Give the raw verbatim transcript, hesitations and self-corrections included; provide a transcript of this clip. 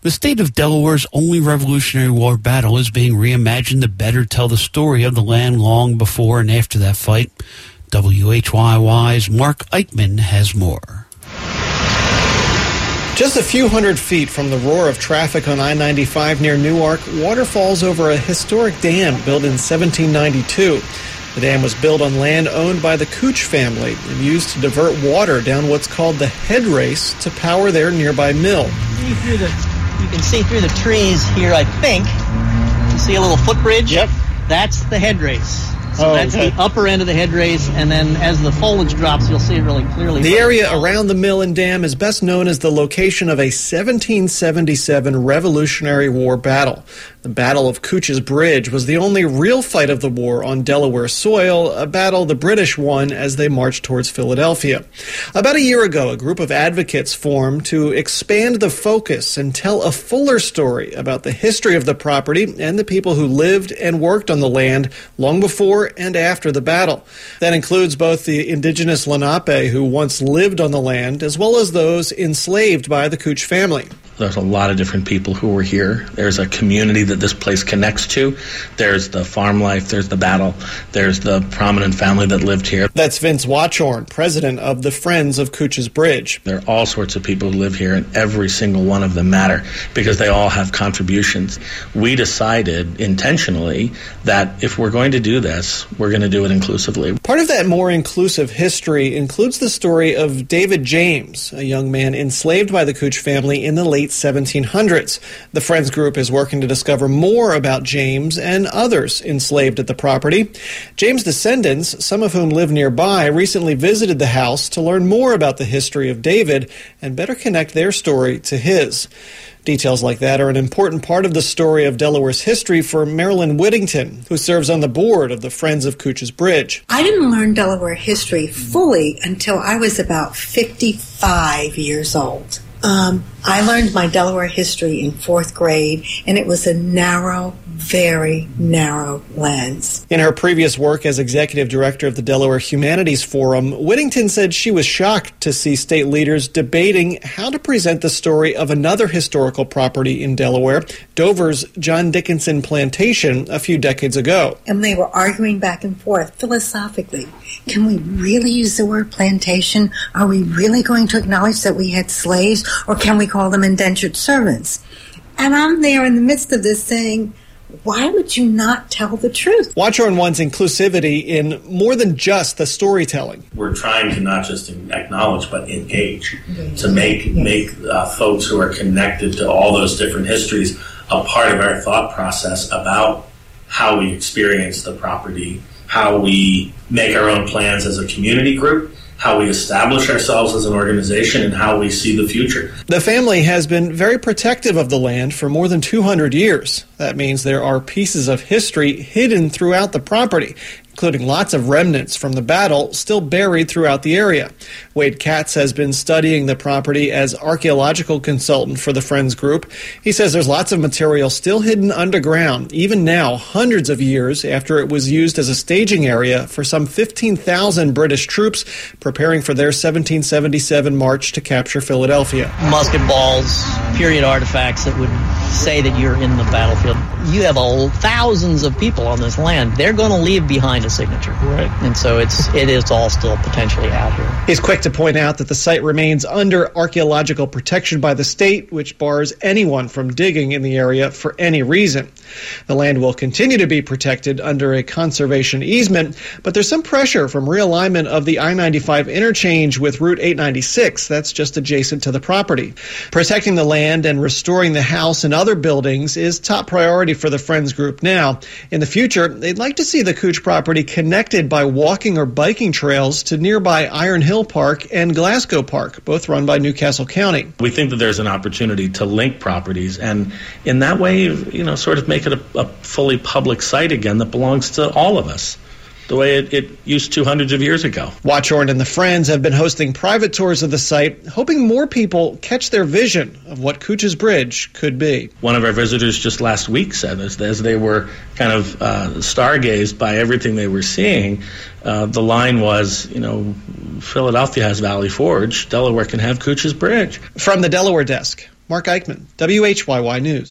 The state of Delaware's only Revolutionary War battle is being reimagined to better tell the story of the land long before and after that fight. W H Y Y's Mark Eichman has more. Just a few hundred feet from the roar of traffic on I ninety-five near Newark, water falls over a historic dam built in seventeen ninety-two. The dam was built on land owned by the Cooch family and used to divert water down what's called the head race to power their nearby mill. You can see through the trees here, I think. You see a little footbridge? Yep. That's the head race. So oh, that's okay. the upper end of the head race, and then as the foliage drops, you'll see it really clearly. The area around the mill and dam is best known as the location of a seventeen seventy-seven Revolutionary War battle. The Battle of Cooch's Bridge was the only real fight of the war on Delaware soil, a battle the British won as they marched towards Philadelphia. About a year ago, a group of advocates formed to expand the focus and tell a fuller story about the history of the property and the people who lived and worked on the land long before and after the battle. That includes both the indigenous Lenape who once lived on the land, as well as those enslaved by the Cooch family. There's a lot of different people who were here. There's a community that this place connects to. There's the farm life, there's the battle, there's the prominent family that lived here. That's Vince Watchorn, president of the Friends of Cooch's Bridge. There are all sorts of people who live here, and every single one of them matter because they all have contributions. We decided intentionally that if we're going to do this, we're going to do it inclusively. Part of that more inclusive history includes the story of David James, a young man enslaved by the Cooch family in the late seventeen hundreds. The Friends group is working to discover more about James and others enslaved at the property. James' descendants, some of whom live nearby, recently visited the house to learn more about the history of David and better connect their story to his. Details like that are an important part of the story of Delaware's history for Marilyn Whittington, who serves on the board of the Friends of Cooch's Bridge. I didn't learn Delaware history fully until I was about fifty-five years old. Um, I learned my Delaware history in fourth grade, and it was a narrow, very narrow lens. In her previous work as executive director of the Delaware Humanities Forum, Whittington said she was shocked to see state leaders debating how to present the story of another historical property in Delaware, Dover's John Dickinson Plantation, a few decades ago. And they were arguing back and forth philosophically. Can we really use the word plantation? Are we really going to acknowledge that we had slaves, or can we call them indentured servants? And I'm there in the midst of this saying, why would you not tell the truth? Watchorn wants inclusivity in more than just the storytelling. We're trying to not just acknowledge, but engage, yes. to make yes. make uh, folks who are connected to all those different histories a part of our thought process about how we experience the property, how we make our own plans as a community group, how we establish ourselves as an organization, and how we see the future. The family has been very protective of the land for more than two hundred years. That means there are pieces of history hidden throughout the property, including lots of remnants from the battle still buried throughout the area. Wade Katz has been studying the property as archaeological consultant for the Friends group. He says there's lots of material still hidden underground, even now, hundreds of years after it was used as a staging area for some fifteen thousand British troops preparing for their seventeen seventy-seven march to capture Philadelphia. Musket balls, period artifacts that would say that you're in the battlefield. You have a, thousands of people on this land. They're going to leave behind a signature. Right. And so it's it is all still potentially out here. He's quick to point out that the site remains under archaeological protection by the state, which bars anyone from digging in the area for any reason. The land will continue to be protected under a conservation easement, but there's some pressure from realignment of the I ninety-five interchange with Route eight ninety-six that's just adjacent to the property. Protecting the land and restoring the house and other buildings is top priority for the Friends group now. In the future, they'd like to see the Cooch property connected by walking or biking trails to nearby Iron Hill Park and Glasgow Park, both run by Newcastle County. We think that there's an opportunity to link properties and in that way, you know, sort of make it a, a fully public site again that belongs to all of us, the way it, it used to hundreds of years ago. Watchorn and the Friends have been hosting private tours of the site, hoping more people catch their vision of what Cooch's Bridge could be. One of our visitors just last week said, as, as they were kind of uh, stargazed by everything they were seeing, uh, the line was, you know, Philadelphia has Valley Forge, Delaware can have Cooch's Bridge. From the Delaware desk, Mark Eichmann, W H Y Y News.